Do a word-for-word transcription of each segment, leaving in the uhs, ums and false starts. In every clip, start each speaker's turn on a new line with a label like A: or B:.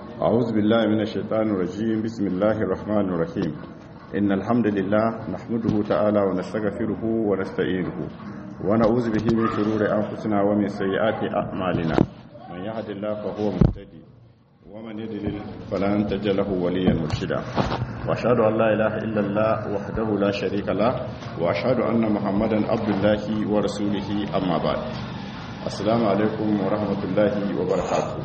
A: أعوذ بالله من الشيطان الرجيم. بسم الله الرحمن الرحيم. إن الحمد لله نحمده تعالى ونستغفره ونستعينه ونعوذ به من شرور أنفسنا ومن سيئات أعمالنا. من يهد الله فهو مهتدي ومن يضلل فلن تجد له وليا مرشدا. وأشهد أن لا إله إلا الله وحده لا شريك له وأشهد أن محمدا عبد الله ورسوله. أما بعد، السلام عليكم ورحمة الله وبركاته.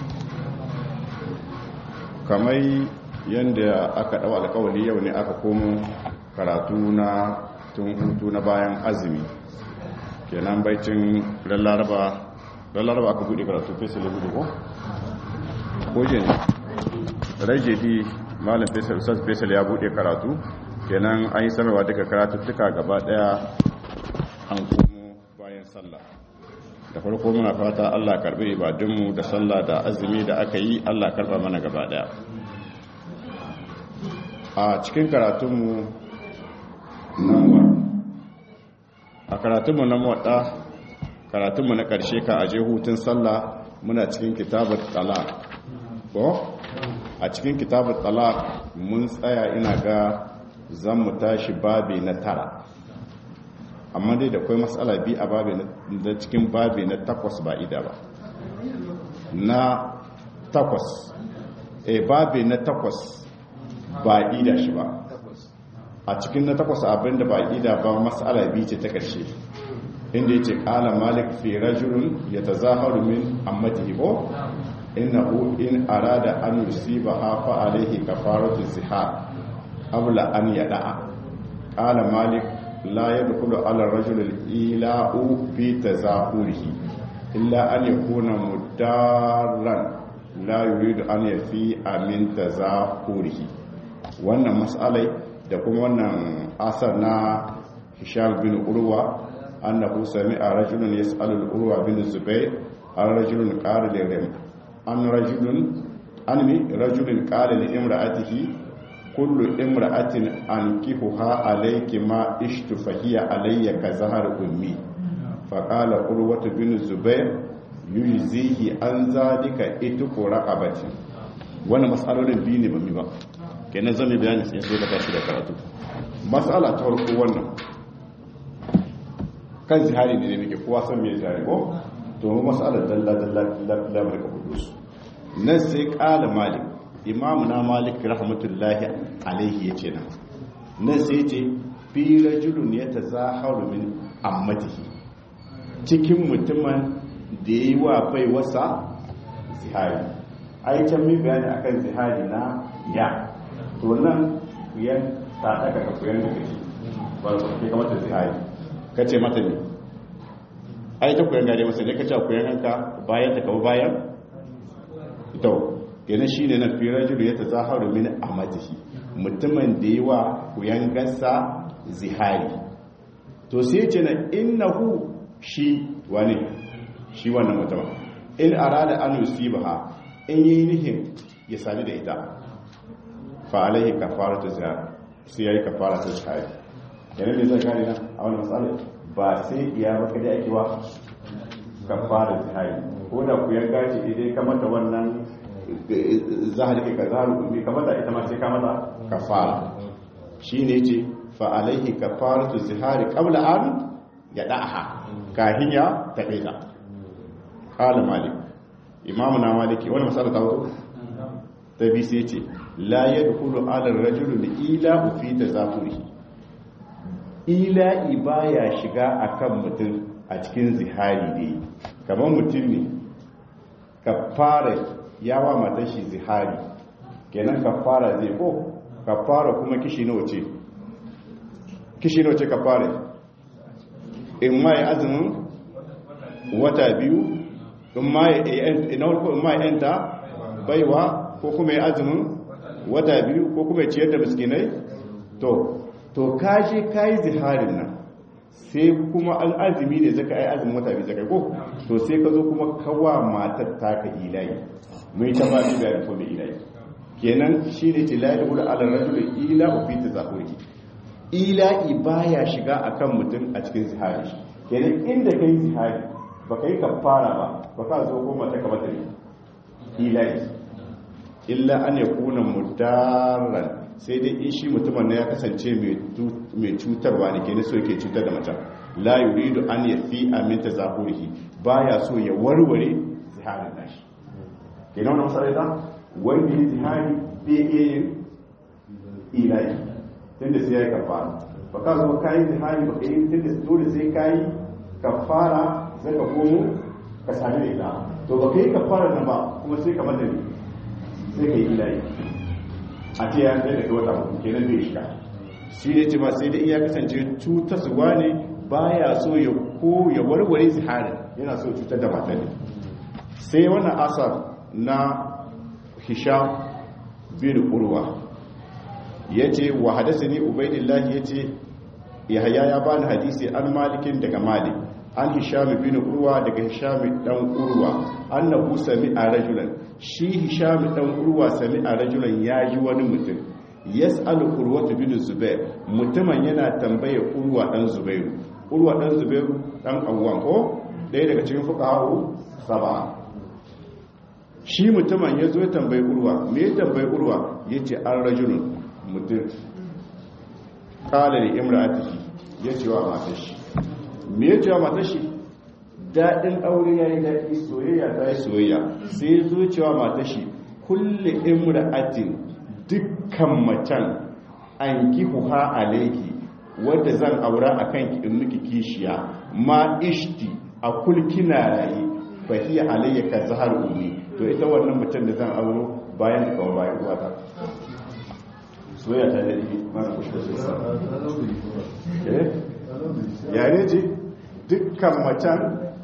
A: kamar yadda aka ɗau alkawali yau ne aka komo karatu na tun hutu na bayan azumi, kenan baicin lallaraba lallaraba aka buɗe karatu fesal ya buɗe ko? kojin rage di malam fesal ustaz fesal ya buɗe karatu, kenan an yi sanarwa daga karatuttuka gaba ɗaya an komo bayan sallah. Da farko muna fata Allah karbi ibadunmu da sallah da azumi da aka yi, Allah karba mana gaba daya. A cikin karatunmu na a karatunmu na muwadda, karatunmu na karshe ka aje hutun sallah, muna cikin kitabut talaq ko a cikin kitabut talaq mun tsaya ina ga zan mu tashi babi na tara, amma dai da kwai matsala bi a babi da cikin babi na takwas ba ida ba na takwas e babi na takwas ba ida shi ba. A cikin na takwas abinda ba ida ba matsala bi ce ta karshe, inda yace qala malik fi rajulun yatazaharu min ammatihi ko innahu in arada an yusibaha fa alayhi kafaratu zihar qabla an yada'a. Qala malik لا يدخل على الرجل الإيلاء في تزاحره إلا أن يكون مدارا لا يريد أن يفيء من تزاحره. wannan mas'alai da kuma wannan asar na Hisham bin Urwa annahu sami'a rajulun yas'alu al-Urwa bin Zubayr an rajulun qala li an rajulun anmi rajulun qala li imra'atihi kullu imra'atin ankihuha alayki ma ishtu fahiya alayya ka zahar ummi fa qala urwatu bin zubair yujzihi an zalika itqu raqabati. wannan mas'alolin biyu ne ba mi ba, kenan zan yi bayani sai sai da kashi da karatu. mas'ala ta farko wannan kan zihari ne ne muke kowa san me zihari ko to mas'alar dalla dalla dalla barka kudus nan sai qala malik, imamu na malik rahmatullahi alaihi ya ce nan nan sai ce fi rajulun ya ta zaharu min ammatihi, cikin mutumin da ya yi wa bai wasa zihari. ai can mi bayani akan zihari na ya to nan kuyan ta daga ka kuyan da kake ba su ke kamata zihari ka ce mata ne ai ta kuyan gare masa ne ka ce kuyan hanka bayan ta kawo bayan ita yana shi ne na firajiru ya ta zaharu mini a matashi, mutumin da yi wa kuyan gasa zihari. To sai ce na innahu shi wani shi wannan mutumin in arada an yusiba ha in yi nihin ya sami da ita fa alaihi kafaratu zihari, sai yayi kafaratu zihari. yana ne zai kare na a wannan matsalar ba sai iya baka da ake wa kafaratu zihari, ko da kuyan gaci idai kamar da wannan zahari ka zaharu ummi kamar da ita ma sai ka mata kafara. shine ce fa alaihi kafaratu zihari qabla an yadaha, kahin ya tabeita. qala malik, imamu na maliki wannan masala ta wato ta bi sai ce la yadkhulu ala ar-rajuli ila fi tazahurihi, ila ibaya shiga akan mutum a cikin zihari dai. kamar mutum ne kafara yawa matan shi zihari, kenan kafara zai ko kafara kuma kishi nawa ce kishi nawa ce kafara, in ma ya azumin wata biyu, in ma ya yanta baiwa, ko kuma ya azumin wata biyu, ko kuma ya ciyar da miskinai. to to kaje kayi ziharin nan sai kuma an azumi ne zaka yi azumin wata biyu zaka ko to sai ka zo kuma kawa matar taka ilahi mai ta ba da da kuma ilahi, kenan shine ce la ilaha illa rajul ila fi tazahuri. ilahi baya shiga akan mutum a cikin zihari, kenan inda kai zihari ba kai kafara ba ba ka zo ko mata ka mata ilahi illa an yakuna mudarran sai dai in shi mutumin ne ya kasance mai cutarwa ne ke so yake cutar da mutum la yuridu an yafi amin tazahurihi baya so ya warware ziharin nashi kenan wannan sarayta wanda ya zihari bai iya yin ilahi tunda sai ya yi kafara ba ka zo kayi zihari ba kai tunda dole sai kayi kafara zai ka komo ka sami ila to ba kai kafara nan ba kuma sai ka mata ne sai ka yi ilahi a ce ya kai daga wata mutum kenan bai shiga shi ne ce ma sai dai iya kasance cutarwa ne baya so ya ko ya warware ziharin yana so cutar da mata ne sai wannan asar na hisham bin urwa yace wa hadathani ubaydillah yace yahya ya bani hadisi an malikin daga malik an hisham bin urwa daga hisham dan urwa annahu sami'a rajulan shi hisham dan urwa sami'a rajulan yayi wani mutum yas'alu urwa bin zubair mutumin yana tambaye urwa dan zubairu urwa dan zubairu dan awwam ko daya daga cikin fuqaha saba shi mutumin yazo ya tambaye urwa me ya tambaye urwa yace an rajulun mutum qala li imra'atihi yace wa matashi me yace wa matashi dadin aure yayi dadi soyayya ta yi soyayya sai zo cewa matashi kulli imra'atin dukkan macen an kihuha alayki wadda zan aura akan ki in miki kishiya ma ishti a kulkina rayi fa hiya alayya ka zahar ummi to ita wannan mutum da zan auro bayan da kawo bayan uwata soyayya ta dadi mana kushta sai eh yare ji dukkan macen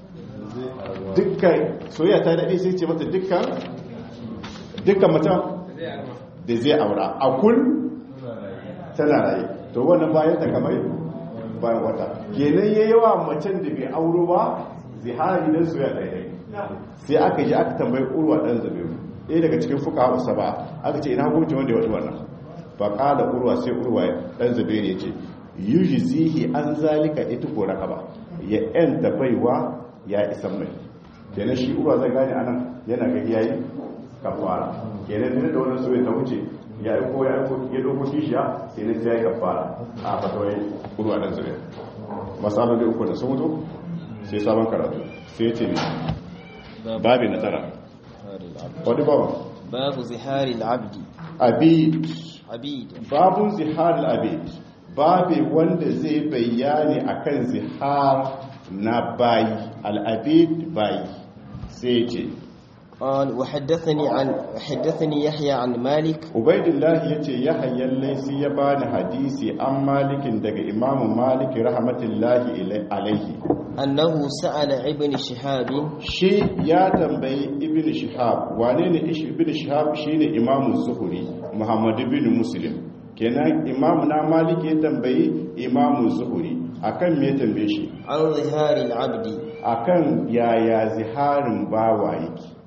A: dukkan soyayya ta dadi sai ce mata dukkan dukkan macen da zai aura a kul tana raye to wannan bayan ta kamar bayan wata kenan yayi wa macen da bai auro ba zihari dan soyayya daidai sai aka ji aka tambayi urwa dan zabiru ɗaya daga cikin fuqaha usaba aka ce ina hukunci wanda ya wadi wannan fa qala urwa sai urwa dan zabiru yace yujzihi an zalika ita ko rakaba ya enta baiwa ya isa mai kenan shi urwa zai gane anan yana ga yayi kafara kenan da wannan soyayya ta wuce ya yi ko ya yi doko kishiya sai ne sai ya kafara a fatawai urwa dan zabiru masalan da uku da sun mutu sai sabon karatu sai ce ne babi na tara wadda babu
B: babu zihari al'abdi
A: abid
B: abid
A: babu zihari al'abid babi wanda zai bayani akan zihar na bayi al'abid bayi sai ce
B: قال وحدثني عن حدثني يحيى عن مالك
A: عبيد الله yace yahya laysi ya bani hadisi an malikin daga imam malik rahmatullahi alaihi
B: annahu sa'ala ibn shihab
A: shi ya tambayi ibn shihab wane ne ibn shihab shine imam zuhuri muhammad ibn muslim kenan imam na malik ya tambayi imam zuhuri akan me tambaye shi
B: an zihari al-abdi
A: akan yaya ziharin bawa yake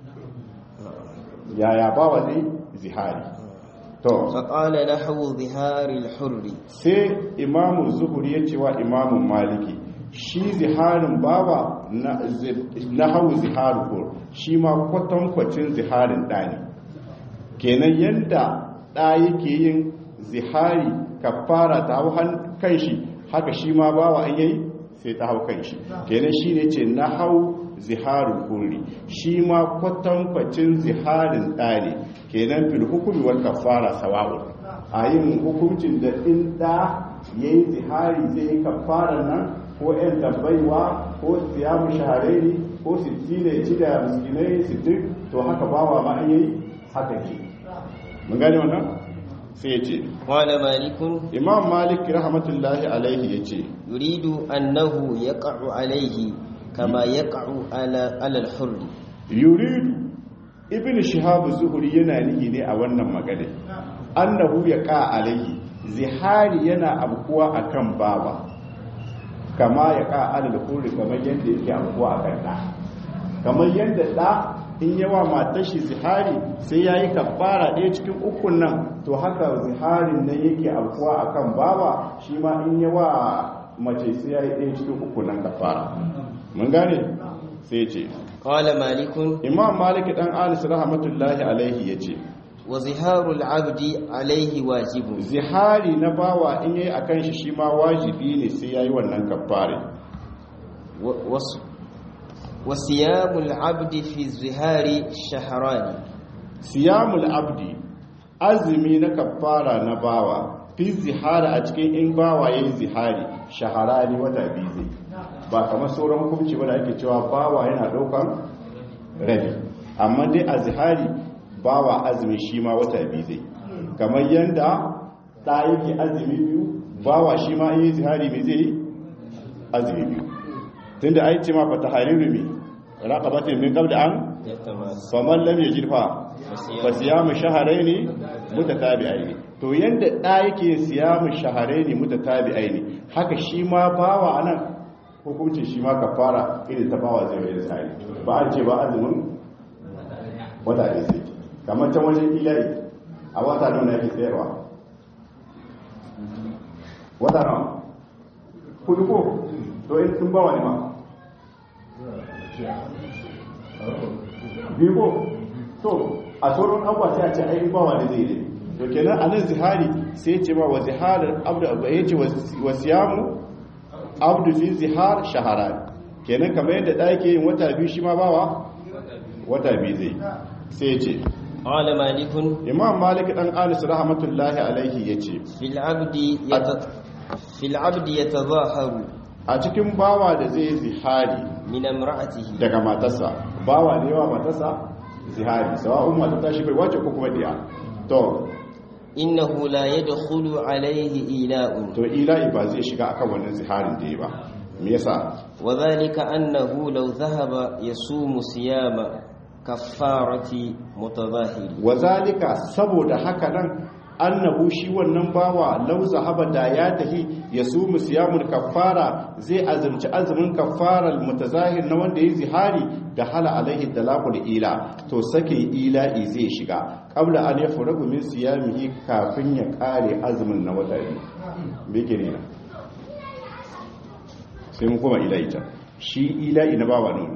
A: yaya bawa zai zihari to
B: faƙala na hau zihari al-hurri
A: sai imamu zuhuri ya cewa imamu maliki shi ziharin bawa na hau ziharin hur shi ma kwatankwacin ziharin ɗani kenan yadda ɗa yake yin zihari kafara ta hau kan shi haka shi ma bawa an yayi sai ta hau kan shi kenan shi ne ce na hau ziharul hurri shi ma kwatankwacin ziharin ɗari kenan fil hukumi wal kafara sawa'un a yin hukuncin da in ɗa ya yi zihari zai yi kafara nan ko yan tabbaiwa ko siyamu shahararri ko sittina ci da miskinai sittin to haka bawa ma an yi haka ke mun gane wannan sai ya ce
B: wala malikun
A: imam malik rahmatullahi alaihi ya ce
B: yuridu annahu yaqa'u alaihi kama yaqa'u ala al-hurri
A: yuridu ibn shihab zuhri yana nihi ne a wannan magana annahu yaqa alaihi zihari yana abkuwa akan baba kama yaqa ala al-hurri kamar yanda yake abkuwa akan da kamar yanda da in yawa matar shi zihari sai yayi kafara ɗaya cikin ukun nan to haka ziharin nan yake abkuwa akan baba shi ma in yawa mace sai yayi ɗaya cikin ukun nan kafara mun gane sai ce
B: qala malikun
A: imam malik dan anas rahmatullahi alaihi yace
B: wa ziharul abdi alaihi wajibun
A: zihari na bawa in yayi akan shi shi ma wajibi ne sai yayi wannan kafara
B: wa siyamul abdi fi zihari shahrani
A: siyamul abdi azumi na kafara na bawa fi zihari a cikin in bawa yayin zihari shaharani wata biyu zai ba kamar sauran hukunci ba da ake cewa bawa yana daukan rabi amma dai a zihari bawa azumi shi ma wata biyu zai kamar yanda da yake azumi biyu bawa shi ma yayin zihari mai zai azumi biyu tunda ai ce ma fa tahariru mi raqabatin min qabl an faman lam yajid fa fa siyamu shahrayn mutatabi'ain to yanda da yake siyamu shahrayn mutatabi'ain haka shi ma bawa anan hukuncin shi ma kafara irin ta bawa zai yi sai ba an ce ba azumin wata ne sai kamar ta wajen ilahi a wata nan yake tsayarwa wata nan kudu ko to in sun bawa ne ma biyu ko to a sauran abuwa sai a ce ai bawa ne zai yi to kenan a nan zihari sai ce ma wa ziharar abdu ya ce wa siyamu abdu fi zihar shaharan kenan kamar yadda da yake yin wata biyu shi ma bawa wata biyu zai sai ce
B: qala malikun
A: imam malik dan anas rahmatullahi alaihi yace
B: fil abdi yata fil abdi yatazaharu
A: a cikin bawa da zai zihari
B: min imra'atihi
A: daga matarsa bawa ne wa matarsa zihari sawa'un mata ta shi bai wace ko kuma diya to
B: innahu la yadkhulu alayhi ila'un
A: to ila'i ba zai shiga akan wannan ziharin da yi ba me yasa
B: wadhalika annahu law dhahaba yasumu siyama kaffarati mutadhahiri
A: wadhalika saboda haka nan annahu shi wannan bawa law zahaba da ya tahi yasumu siyamul kaffara zai azumci azumin kaffaral mutazahir na wanda yayi zihari da hala alaihi talaqul ila to sake ila'i zai shiga qabla an yafragu min siyamihi kafin ya kare azumin na wata biyu me ke ne sai mu kuma ila'i ta shi ila'i na bawa ne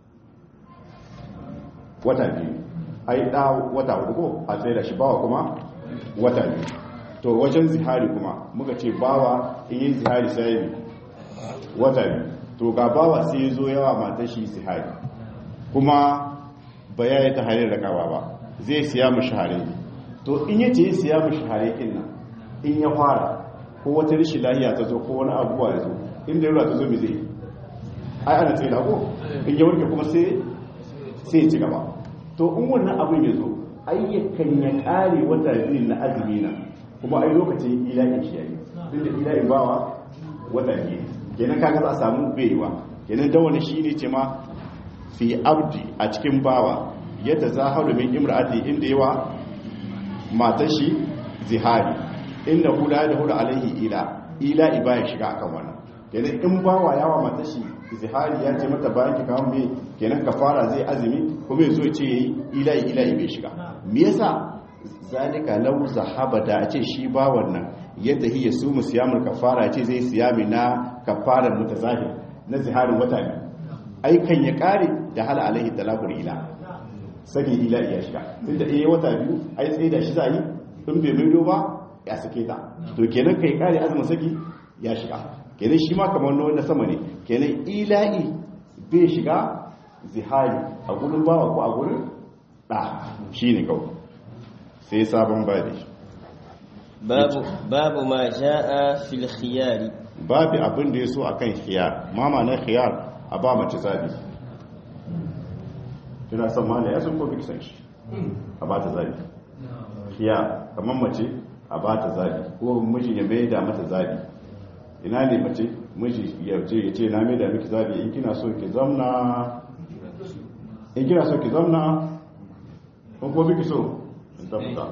A: wata biyu ai da wata hudu ko a tsaye da shi bawa kuma wata biyu to wajen zihari kuma muka ce bawa in yi zihari sai ne wata biyu to ga bawa sai zo yawa matar shi zihari kuma ba ya yi ta harin rakawa ba zai siya mu shahare to in ya ce siya mu shahare kin nan in ya fara ko wata rashin lahiya ta zo ko wani abubuwa ya zo inda yau ta zo mi zai ai ana tsaye da ko in ya warke kuma sai sai ci gaba to in wannan abin ya zo ayyukan ya kare wata biyu na azumi na kuma ai lokacin ilahi shi yayi duk da ilahi bawa wata biyu kenan kaga za a samu baiwa kenan da wani shine ce ma fi abdi a cikin bawa yadda zaharu min imra'ati inda yawa matar shi zihari inda huda da huda alaihi ila ila ibaya shiga akan wannan kenan in bawa yawa matar shi zihari ya ce mata bayan ki kawo me kenan kafara zai azumi kuma yazo ya ce yayi ila ila bai shiga me yasa zalika law zahaba da a ce shi ba wannan yadda hiya su musiyamul kafara ce zai siyami na kafarar mutazahir na ziharin wata ne aikan ya kare da hala alaihi talaqul ila sake ila ya shiga tunda eh wata biyu ai tsaye da shi zai in bai maido ba ya sake ta to kenan kai kare azumin saki ya shiga kenan shi ma kamar wanda sama ne kenan ila'i bai shiga zihari a gurin bawa ko a gurin da shine kawai sai sabon babi
B: babu babu ma jaa fil khiyari
A: babu abin da yaso akan khiyar mama na khiyar a ba mace zabi kina son ma ne yasan ko biki san shi a ba ta zabi khiyar kamar mace a ba ta zabi ko miji ya mai da mata zabi ina ne mace miji ya ce ya ce na mai da miki zabi in kina so ki zamna in kina so ki zamna ko biki so ta fita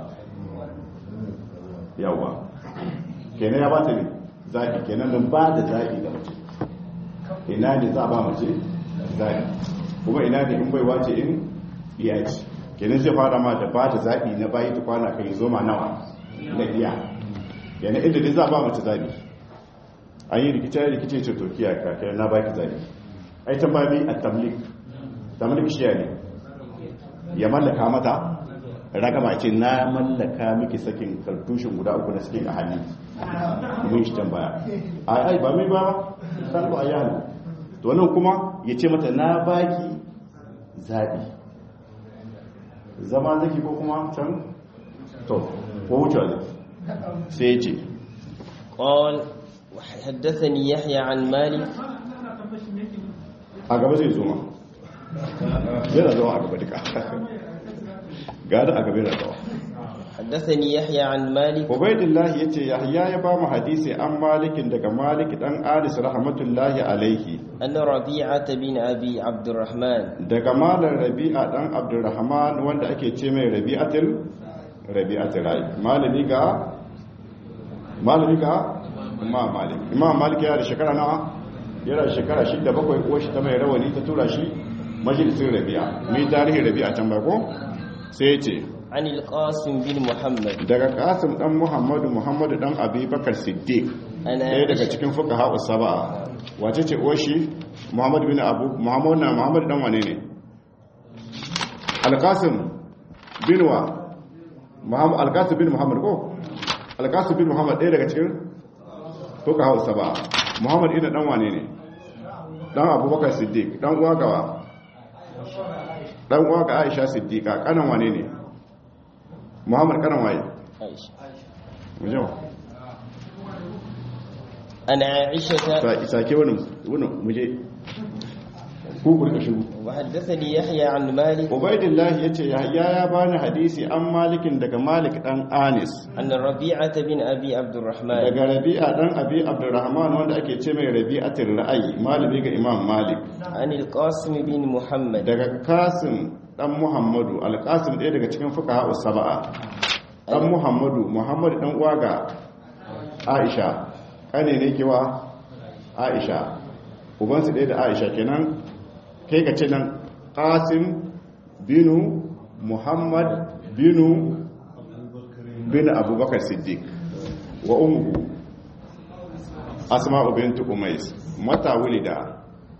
A: yawa kenan ya ba ta ne zaɓi kenan don ba da zaɓi da mace ina ne za a ba mace zaɓi kuma ina ne in baiwa ce in iya ce kenan zai fara ma da ba da zaɓi na bayi ta kwana kai zo ma nawa na iya kenan inda ne za a ba mace zaɓi an yi rikice rikice ce turkiya kakar na baki zaɓi ai tambayi a tamlik tamlik shi ne ya mallaka mata ragama ce na mallaka miki sakin kartushin guda uku na sakin a hannun mun shi tambaya ai ai ba mai ba san ba ya hannu to nan kuma ya ce mata na baki zabi zama zaki ko kuma can to ko wuce sai ya ce
B: قال وحدثني يحيى عن مالك
A: a gaba zai zo ma yana zuwa a gaba duka gada a gaba yana zuwa
B: حدثني يحيى عن مالك
A: ubaidillah yace yahya ya ba mu hadisi an malikin daga malik dan anis rahmatullahi alaihi
B: أن ربيعة بن أبي عبد الرحمن
A: daga malar rabi'a dan abdurrahman wanda ake ce mai rabi'atul rabi'atul rai malami ga malami ga imam malik imam malik ya da shekara nawa yana da shekara shida bakwai ko shi ta mai rawani ta tura shi majalisin rabi'a mai tarihin rabi'a can ba ko sai ya ce
B: عن القاسم بن محمد
A: daga kasim dan muhammadu muhammadu dan abubakar siddiq ɗaya daga cikin fuqaha usaba wace ce oshi muhammad bin abu muhammad na muhammad dan wane ne alqasim bin wa muhammad alqasim bin muhammad ko alqasim bin muhammad ɗaya daga cikin fuqaha usaba muhammad ina dan wane ne dan abubakar siddiq dan uwa gawa dan uwa ga aisha siddiqa kanan wane ne muhammad kanan waye
B: عائشة
A: mujau
B: أنا عائشة
A: sake wani wani muje ku kurka shiru
B: وحدثني يحيى عن مالك
A: ubaidillah yace yahya ya bani hadisi an malikin daga malik dan anis
B: أن ربيعة بن أبي عبد الرحمن
A: daga rabi'a dan abi abdurrahman wanda ake ce mai rabi'atul ra'ayi malami ga imam malik
B: عن القاسم بن محمد
A: daga kasim dan muhammadu alqasim ɗaya daga cikin fuqaha us-sab'a dan muhammadu muhammadu dan uwa ga aisha kane ne kewa aisha ubansu ɗaya da aisha kenan kai ka ce nan qasim binu muhammad binu bin abubakar siddiq wa ummu asma'u bint umais mata wulida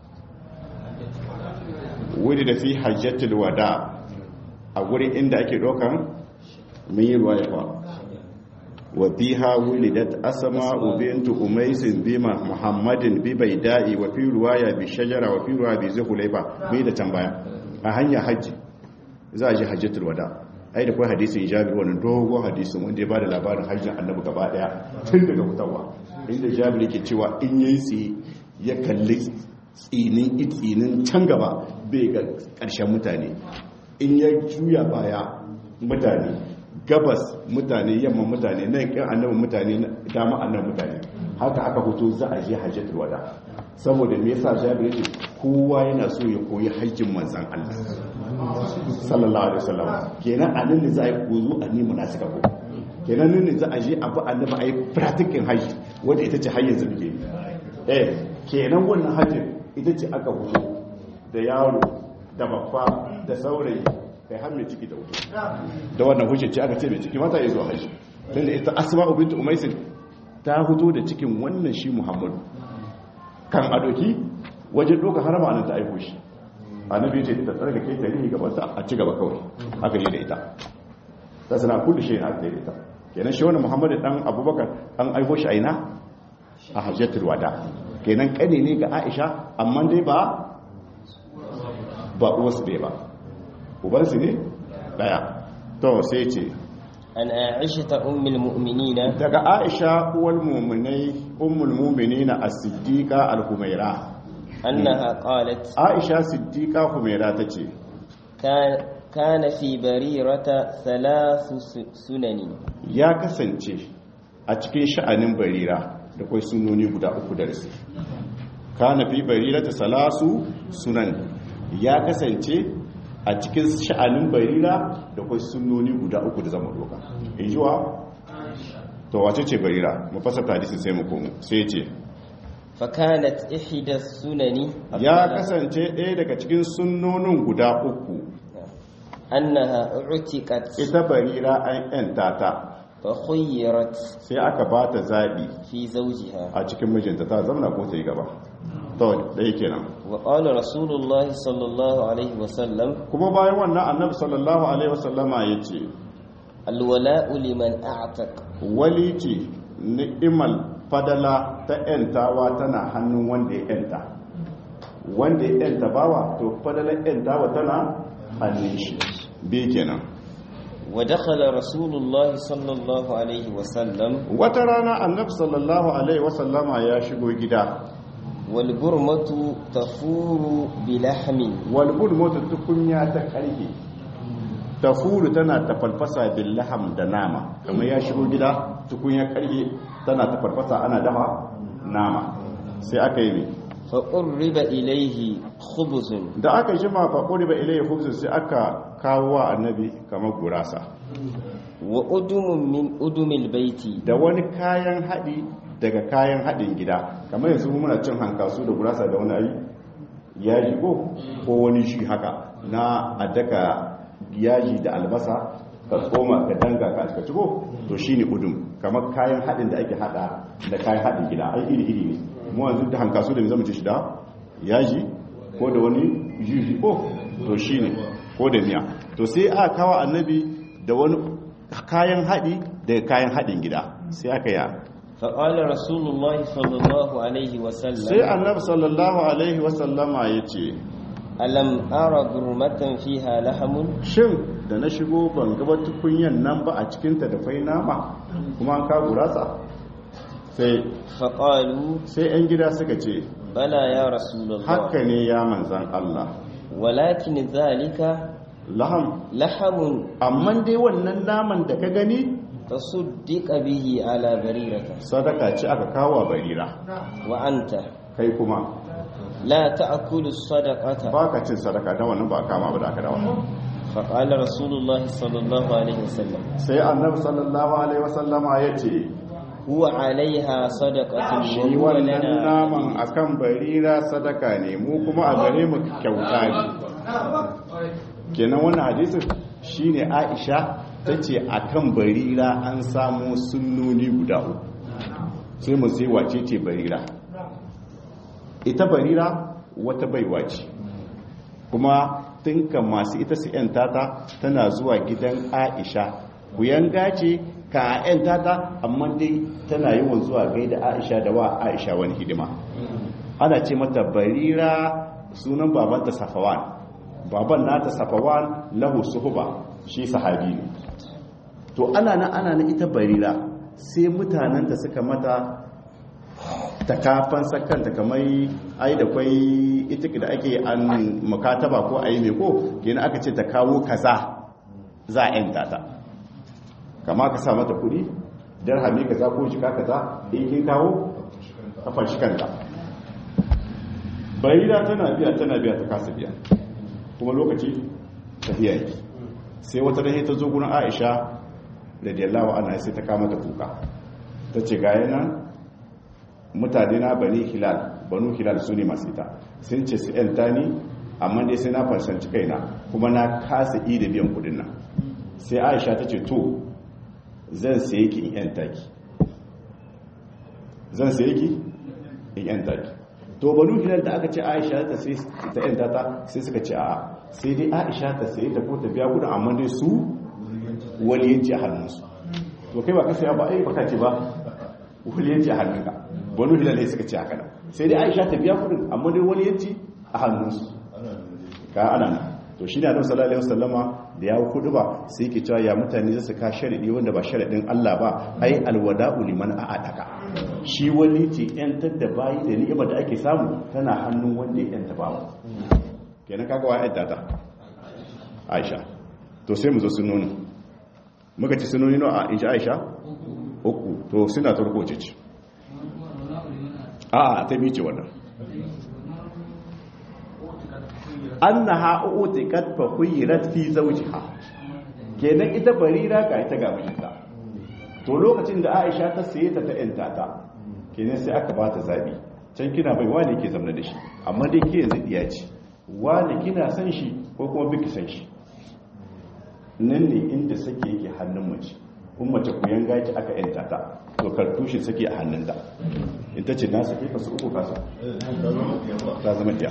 A: wulida fi hajjatul wada a gurin inda ake dokan mun yi ruwaya fa wa fiha wulidat asma'u bint umais bima muhammadin bi baida'i wa fi ruwaya bi shajara wa fi ruwaya bi zuhulaifa mai da tambaya a hanya haji za a ji hajjatul wada ai da kai hadisin Jabir wannan dogon hadisin wanda ya bada labarin hajjin Annabi gaba daya tun daga mutawa inda Jabir yake cewa in yayi tsi ya kalli tsinin itsinin can gaba bai ga ƙarshen mutane in ya juya baya mutane gabas mutane yamma mutane nan kan Annabi mutane dama Annabi mutane haka aka fito za a je hajjatul wada saboda me yasa Jabir yake kowa yana so ya koyi hajjin manzon Allah sallallahu alaihi wasallam kenan anan ne za a yi kozo a ni munasika ko kenan nan ne za a je abu annabi a yi practicing haji wanda ita ce hajjin zabi eh kenan wannan hajjin ita ce aka fito da yaro da babba da saurayi kai har mai ciki da wuce da wannan hujja ce aka ce mai ciki mata ya zo haji tunda ita asma'u bint umais ta fito da cikin wannan shi muhammadu kan adoki wajen doka harama anan ta aiko shi annabi ce ta tsarka kai tarihi gaban ta a ci gaba kawai aka yi da ita ta sana kullu shi aka yi da ita kenan shi wannan muhammadu dan abubakar an aiko shi aina a hajjatul wada kenan kane ne ga aisha amma dai ba ba uwarsu bai ba ubansu ne daya to sai ce
B: an aisha ummul mu'minina
A: daga aisha uwal mu'minai ummul mu'minina as-siddiqa al-humaira
B: annaha qalat
A: aisha siddiqa humaira tace
B: kana fi barirata thalathu sunani
A: ya kasance a cikin sha'anin barira da kai sunoni guda uku da rasu kana fi barirata salasu sunan ya kasance a cikin sha'anin barira da kai sunoni guda uku da zama doka injuwa to wace ce barira mu fasata hadisi sai mu komo sai ce
B: fakanat ihda sunani
A: ya kasance ɗaya daga cikin sunnonin guda uku
B: annaha utiqat
A: ita barira an yanta ta
B: fa khuyrat
A: sai aka ba ta zabi
B: fi zawjiha
A: a cikin mijinta ta zauna ko ta yi gaba to da yake nan
B: wa qala rasulullahi sallallahu alaihi wasallam
A: kuma bayan wannan annabi sallallahu alaihi wasallama yace
B: alwala'u liman a'taq
A: waliti ni'mal fadala ta yantawa tana hannun wanda ya yanta wanda ya yanta bawa to fadalar yantawa tana hannun shi bi kenan
B: wa dakhala rasulullahi sallallahu alaihi wasallam
A: wata rana annabi sallallahu alaihi wasallama ya shigo gida
B: wal burmatu tafuru bilahmin
A: wal burmatu tukunya ta karhe tafuru tana tafalfasa bil laham da nama kamar ya shigo gida tukunya karhe tana tafalfasa ana dafa nama sai aka yi
B: fa qurriba ilayhi khubzun
A: da aka jima fa qurriba ilayhi khubzun sai aka kawo wa annabi kamar gurasa
B: wa udumun min udumil baiti
A: da wani kayan hadi daga kayan hadin gida kamar yanzu muna cin hankasu da gurasa da wani ayi yaji ko ko wani shi haka na addaka yaji da albasa ka tsoma ka danga ka cika ciko to shine udum kamar kayan hadin da ake hada da kayan hadin gida ai iri iri ne mu yanzu da hankasu da zamu ci shi da yaji ko da wani juji ko to shine ko da miya to sai aka kawo annabi da wani kayan hadi da kayan hadin gida sai aka ya
B: fa qala rasulullahi sallallahu alaihi wasallam
A: sai annabi sallallahu alaihi wasallama yace
B: alam ara burmatan fiha lahamun
A: shin da na shigo ban gaba tukunyan nan ba a cikinta da fai nama kuma an kawo gurasa sai
B: faƙalu
A: sai 'yan gida suka ce
B: bala ya rasulullah
A: haka ne ya manzan Allah
B: walakin zalika
A: laham
B: lahamun
A: amma dai wannan naman da ka gani
B: tasuddiqa bihi ala barirata
A: sadaka ce aka kawo barira
B: wa anta
A: kai kuma
B: la ta'kulu sadaqata
A: baka cin sadaka da wannan ba kama ba da aka dawo
B: fa qala rasulullah sallallahu alaihi wasallam
A: sai annabi sallallahu alaihi wasallama yace
B: huwa alaiha sadaqatun
A: shi wannan naman akan barira sadaka ne mu kuma a gare mu kyauta ne kenan wannan hadisin shine Aisha tace akan barira an samu sunnoni guda uku sai mu sai wace ce barira ita barira wata baiwa ce kuma tinka masu ita su yan tata tana zuwa gidan Aisha kuyanga ce ka yan tata amma dai tana yawan zuwa gaida Aisha da wa Aisha wani hidima ana ce mata barira sunan babanta Safawan baban nata Safawan lahu suhba shi sahabi ne to ana nan ana nan ita barira sai mutanen da suka mata takafan sakanta kamar ai da kwai ita da ake an mukataba ko ayi me ko kenan aka ce ta kawo kaza za a yanta ta kama ka sa mata kudi dirhami kaza ko jika kaza in kin kawo kafar shi kanta barira tana biya tana biya ta kasa biya kuma lokaci tafiya yake sai wata rahe ta zo gurin Aisha radiyallahu anha sai ta kama ta kuka tace ga yana mutane na bani hilal banu hilal su ne masu ita sun ce su yanta ni amma dai sai na farsanci kaina kuma na kasa yi da biyan kudin nan sai Aisha ta ce to zan saye ki in yanta ki zan saye ki in yanta ki to banu hilal da aka ce Aisha ta sai ta yanta ta sai suka ce a sai dai Aisha ta saye ta ko ta biya kudin amma dai su waliyanci a hannunsu to kai ba ka saya ba ai baka ce ba waliyanci a hannunka banu hilal ne suka ce haka nan sai dai Aisha ta biya kudin amma dai waliyanci a hannunsu ka ana nan to shi ne Annabi sallallahu alaihi wasallama da ya kudu ba sai yake cewa ya mutane zasu ka sharadi wanda ba sharadin Allah ba ai alwada'u liman a'ataka shi wani ce yantar da bayi da ni'imar da ake samu tana hannun wanda ya yanta bawa kenan kaga wa yanta ta Aisha to sai mu zo sunoni muka ci sunoni no a inji Aisha uku to suna turko ce ce a ta bice wannan annaha utiqat fa khuyirat fi zawjiha kenan ita barira ga ita ga mijinta to lokacin da Aisha ta saye ta ta yanta ta kenan sai aka bata zabi can kina bai wani ke zamna da shi amma dai ke yanzu diya ce wani kina san shi ko kuma biki san shi nan ne inda sake yake hannun mace in mace kuyan gaci aka yanta ta to kartushin saki a hannunta in ta ce na sake ka su uku kasa ta zama ɗaya.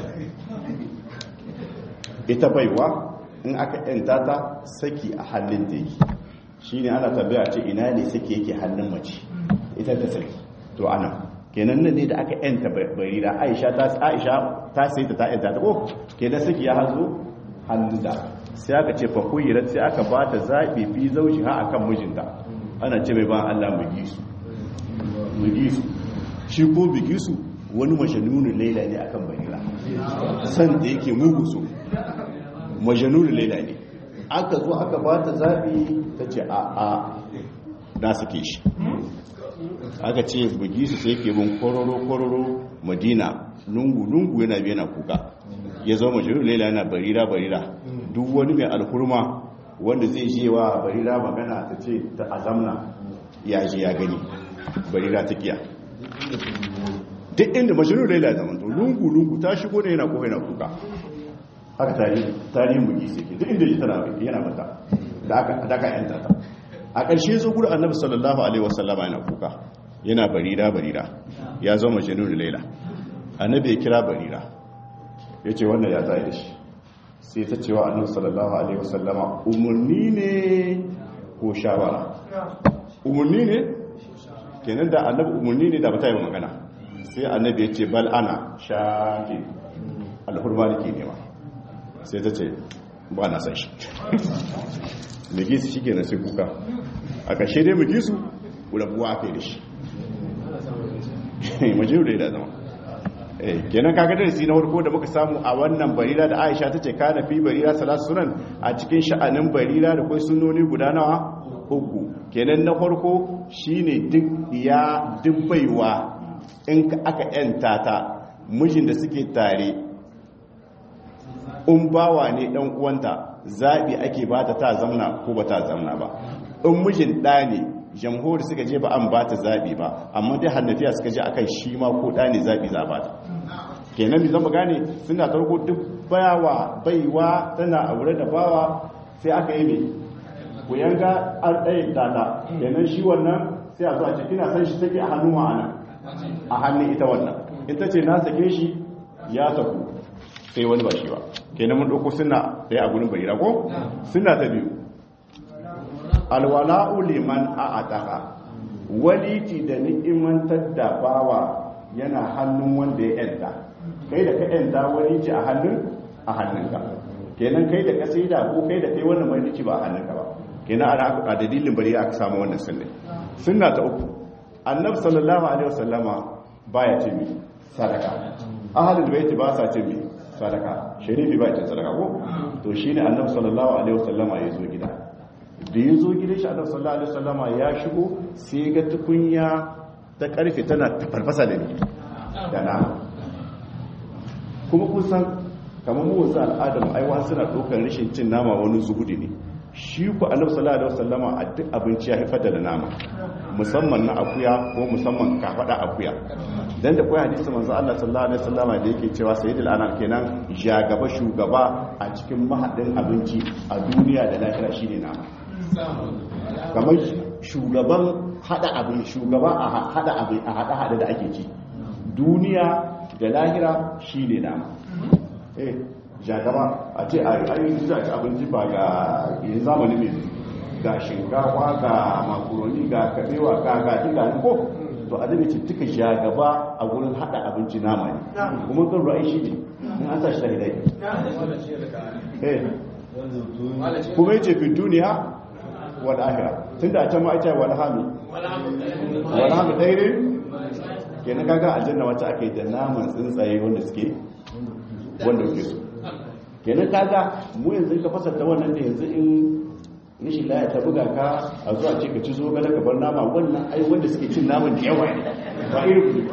A: Ita baiwa in aka yanta ta saki a hannun ta yi shi ne ana tambaya ce ina ne saki yake hannun mace ita ta saki to ana kenan nan ne da aka yanta barira aisha ta aisha ta sai ta ta yanta ta ko kenan saki ya hazo hannun da sai aka ce fa kuyirat sai aka ba ta zabi fi zauji ha akan mijinta ana ce mai ba Allah mu gisu mu gisu shi ko bigisu wani majanunin laila ne akan barira san da yake mugu so majanunin laila ne aka zo aka ba ta zabi ta ce a a na sake shi aka ce bugi su sai ke bin kororo-kororo madina lungu-lungu yana biya na kuka ya zama majalurin laila yana barira-barira duk wani mai alhurma wanda zai je wa barira magana ta ce ta azamna ya je ya gani barira ta kiya duk inda majalurin laila zama to lungu-lungu ta shigo da yana kuka yana kuka haka tarihin bugi sai ke duk inda ji tana yana mata da aka yanta ta a ƙarshe zo gudu annabi sallallahu alaihi wasallama yana kuka yana barira barira ya zama majnun laila annabi ya kira barira yace wannan ya zai da shi sai ta cewa annabi sallallahu alaihi wasallama umurni ne ko shawara umurni ne kenan da annabi umurni ne da bata yi magana sai annabi ya ce bal ana shaki alhurma dake nema sai ta ce ba na san shi Mugisu shi kenan sai kuka a ƙashe dai Mugisu rabuwa aka yi da shi majiyu da ya da zama kenan kaga darasi na farko da muka samu a wannan barira da Aisha ta ce kana fi barira salatu sunan a cikin sha'anin barira da kai sunoni guda nawa uku kenan na farko shine duk ya dubbaiwa in aka yanta ta mijin da suke tare in bawa ne dan uwanta zabi ake bata ta zamna ko ba ta zamna ba in mijin da ne jamhuri suka je ba an bata zabi ba amma dai hannafiya suka je akan shi ma ko da ne zabi za bata kenan mi zama gane suna tarko duk bayawa baiwa tana aure da bawa sai aka yi me ku yanga an ɗaya data kenan shi wannan sai a zo a ce kina san shi take a hannun ma'ana a hannun ita wannan ita ce na sake shi ya saku sai wani ba shi ba kenan mun ɗauko suna ɗaya a gurin barira ko suna ta biyu alwala'u liman a'ataka waliti da ni'imantar da bawa yana hannun wanda ya yanta kai da ka yanta waliti a hannun a hannunka kenan kai da ka sai da ko kai da kai wannan waliti ba a hannunka ba kenan a dalilin barira aka samu wannan sunna sunna ta uku annabi sallallahu alaihi wasallama baya ce mi sadaka ahlul bait ba sa ce mi sadaka sharifi ba ce sadaka ko to shine annabi sallallahu alaihi wasallama ya zo gida da ya zo gidan shi annabi sallallahu alaihi wasallama ya shigo sai ga tukunya ta karfe tana farfasa da ni da na kuma kun san kamar mu wasu al'adam aiwa suna dokar rashin cin nama wani zuhudi ne shi ku annabi sallallahu alaihi wasallama a duk abinci ya haifar da nama musamman na akuya ko musamman kafada akuya dan da kai hadisi manzo Allah sallallahu alaihi wasallama da yake cewa sayyidul anam kenan ja gaba shugaba a cikin mahadin abinci a duniya da lahira shine nama kamar shugaban hada abin shugaba a hada abin a hada hada da ake ci duniya da lahira shine nama eh jagaba a ce a yi za ci abinci ba ga yin zamani mai ga shinkawa ga makaroni ga kabewa ga gaji ga ko to a daga ce duka jagaba a wurin hada abinci nama ne kuma kan ra'ayi shi ne in an sa shi da hidai kuma yace fi duniya wal akhirah tunda a can ma ita wal hami wal hami dairin kenan kaga aljanna wacce ake da naman tsuntsaye wanda suke wanda kuke so kenan kaga mu yanzu ka fasarta wannan da yanzu in rashin laya ta buga ka a zuwa ce ka ci zo gada ka bar nama wannan ai wanda suke cin naman da yawa ne ba irin ku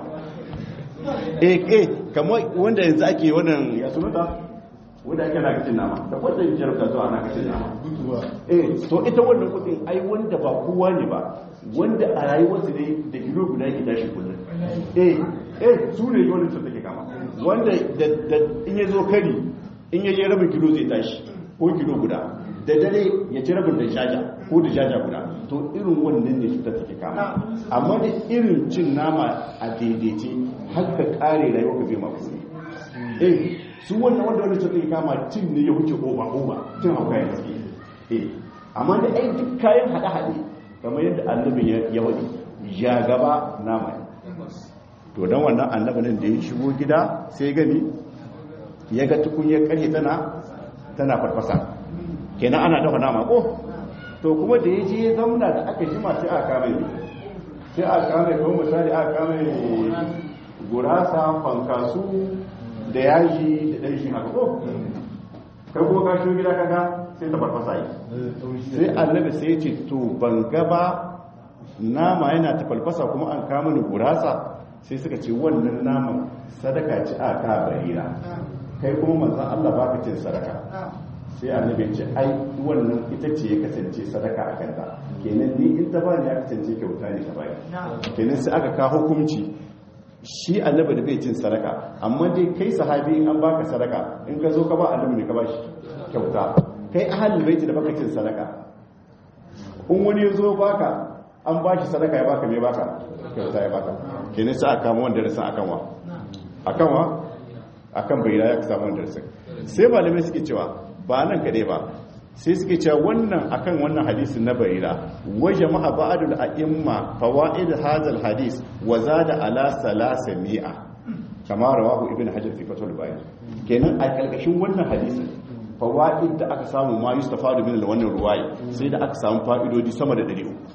A: eh eh kamar wanda yanzu ake wannan ya sunanta wanda ake na cin nama da kwata yin jarabta zuwa ana cin nama eh to ita wannan kudin ai wanda ba kowa ne ba wanda a rayuwarsu ne da kilo guda yake tashi kullum eh eh su ne wannan sun take kama wanda da in ya zo kari in ya je rabin kilo zai tashi ko kilo guda da dare ya ci rabin da jaja ko da jaja guda to irin wannan ne cutar take kama amma da irin cin nama a daidaice har ka kare rayuwa ka bai makoni eh su wannan wanda wanda cutar take kama cin ne ya wuce oba oba cin hauka ya gaske eh amma da ai duk kayan hade-hade kamar yadda annabin ya wadi ya gaba nama to dan wannan annabin da ya shigo gida sai gani ya ga tukunyar karhe tana tana farfasa kenan ana dafa nama ko to kuma da ya je ya zauna da aka jima sai aka kame ne sai aka kame kuma misali aka kame gurasa fankasu da yaji da ɗan shi haka ko kai kuma ka shi gida kaga sai ta farfasa yi sai annabi sai ya ce to ban gaba nama yana ta farfasa kuma an kama ni gurasa sai suka ce wannan naman sadaka ce aka barira kai kuma manzan Allah baka cin sadaka sai annabi ce ai wannan ita ce ya kasance sadaka a kanta kenan ni in ta bani ya kasance kyauta ne ta bani kenan sai aka ka hukunci shi annabi da bai cin sadaka amma dai kai sahabi in an baka sadaka in ka zo ka ba annabi ne ka ba shi kyauta kai ahlul baiti da baka cin sadaka in wani ya zo baka an ba shi sadaka ya baka me baka kyauta ya baka kenan sai aka kama wanda rasan akan wa akan wa akan bayyana ya samu wanda rasan sai malamai suke cewa ba nan kadai ba sai suke cewa wannan akan wannan hadisin na barira wa jama'a ba'dul a'imma fawaid hadal hadis wa zada ala salasa mi'a kama rawahu ibn hajar fi fathul bari kenan a kalkashin wannan hadisin fawaid da aka samu ma yustafadu min wannan ruwayi sai da aka samu fa'idodi sama da ɗari uku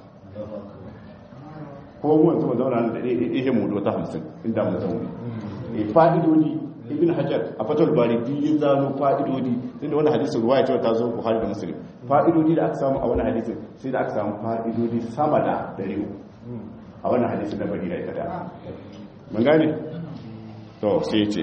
A: ko mu yanzu mu zauna da ɗaya mu do ta hamsin inda mu zauna eh fa'idodi ibn hajar a fatul bari din zano fa'idodi tunda wannan hadisin ruwaya cewa ta zo buhari da muslim fa'idodi da aka samu a wannan hadisin sai da aka samu fa'idodi sama da dari a wannan hadisin da bari da ita da mun gane to sai ya ce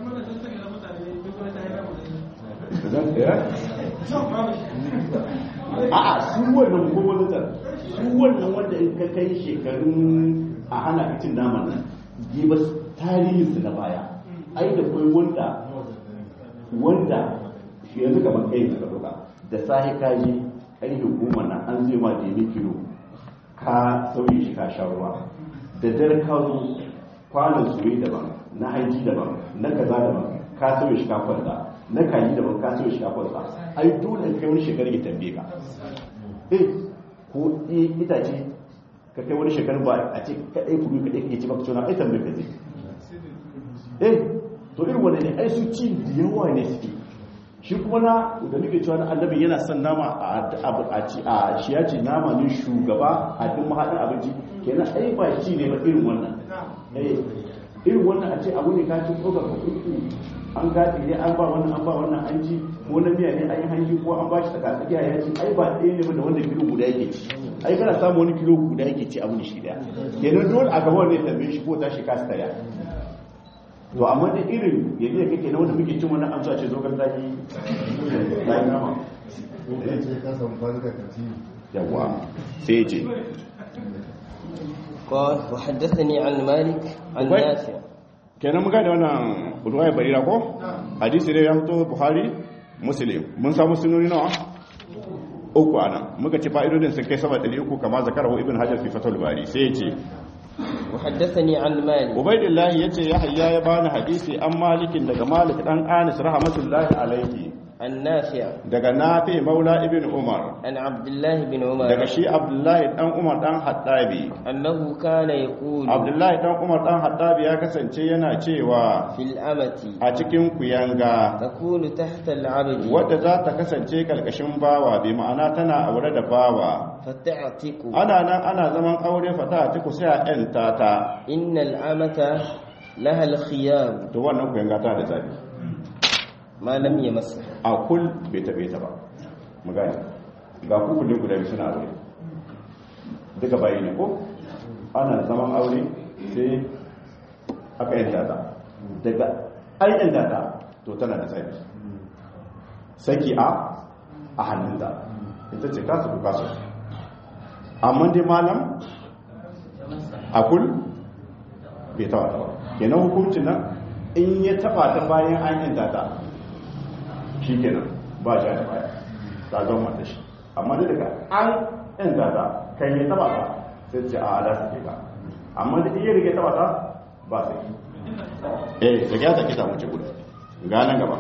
A: a'a su wannan ko wani tsar su wannan wanda in ka kai shekarun a hana kacin naman nan giba tarihinsu na baya ai da kai wanda wanda shi yanzu kamar kai da doka da sahi kaji ƙarfe goma na an zai ma da kilo ka sauye shi ka sha ruwa da dare ka zo kwanan soye daban na haji daban na kaza daban ka sauye shi ka kwanta na kaji daban ka sauye shi ka kwanta ai dole kai wani shekaru ya tambaye ka eh ko itace ka kai wani shekaru ba a ce kadai kudu kadai ke ci baka tona ai tambaye ka zai eh to irin wanda ne ai su ci da yawa ne suke shi kuma na da muke cewa na annabi yana son nama a ci a shi ya ce nama ne shugaba a duk mahaɗin abinci kenan ai ba ci ne ba irin wannan eh irin wannan a ce abu ne ka ci tsoga ka kuku an gaɗi ne an ba wannan an ba wannan an ci ko na miya ne an yi hanji ko an ba shi tsaka tsakiya ya ci ai ba ɗaya ne ba da wanda kilo guda yake ci ai kana samu wani kilo guda yake ci abu da shi daya kenan dole a gaba ne tambaye shi ko tashi kasa taya to amma da irin yadda ya kake na wanda muke cin wani amsa ce zogar zaki zaki nama yawa sai ce
B: قال وحدثني عن مالك عن نافع
A: kenan muka da wannan ruwaya barira ko hadisi ne ya fito buhari muslim mun samu sunoni nawa uku ana muka ci fa'idodin sun kai sama ɗari uku kama zakarahu ibn hajar fi fatul bari sai ya ce
B: وحدثني عن مالك
A: عبيد الله yace yahya ya bani hadisi an malikin daga malik dan anis rahmatullahi alaihi
B: عن نافع
A: daga nafi maula ibn umar
B: عن عبد الله بن عمر
A: daga shi abdullahi dan umar dan hattabi
B: أنه كان يقول
A: abdullahi dan umar dan hattabi ya kasance yana cewa
B: في الأمة
A: a cikin kuyanga
B: تكون تحت العبد
A: wadda za ta kasance kalkashin bawa bi ma'ana tana aure da bawa
B: فتعتق
A: ana nan ana zaman aure fata ta ku sai a yanta ta
B: إن الأمة لها الخيام
A: to wannan kuyanga ta da zabi
B: ما لم يمسها
A: a kul bai taɓe ta ba magana ga kuku ne guda biyu suna aure duka bayi ne ko ana zaman aure sai aka yanta ta daga an yanta ta to tana da tsari saki a a hannunta ita ce kasu ku kasu amma dai malam a kul bai taɓa ta ba kenan hukuncin nan in ya taɓa ta bayan an yanta ta shi kenan ba ja da baya ta zama mata shi amma da daga an yan zata kai ne taba ta sai ce a da su ke ka amma da iya rike taba ta ba su ki eh da ya take ta wuce gudu ganan gaba